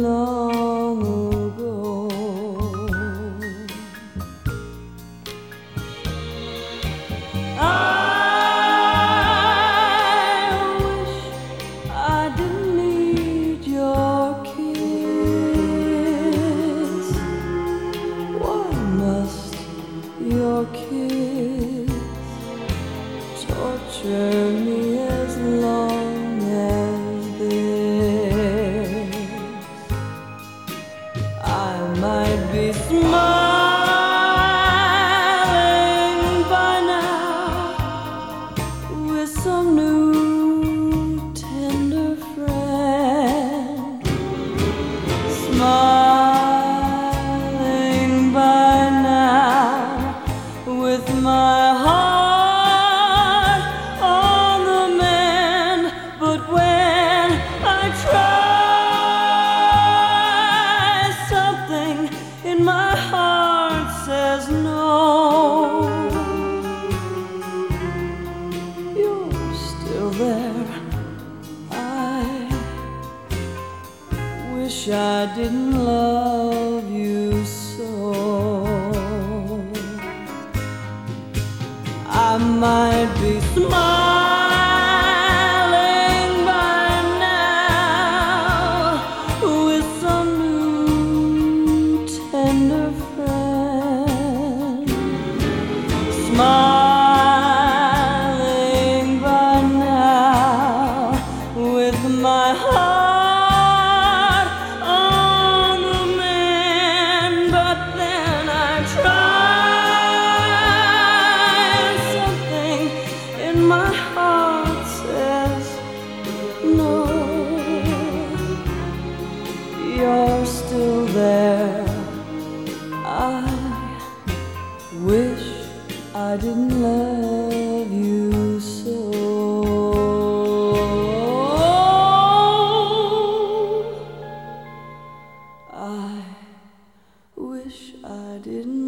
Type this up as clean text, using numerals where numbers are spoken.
long ago. I wish I didn't need your kiss. Why must your kiss torture me as long as this? I might be smiling by now with some new tender friend, smiling by now with my heart on the mend. But when I try, something in my heart says no. You're still there. I wish I didn't love you so. I might be smiling by now with some new tender friend, smiling by now with my heart on the mend. But then I try, something in my heart says no. You're still there. I wish I didn't love you so. I wish I didn't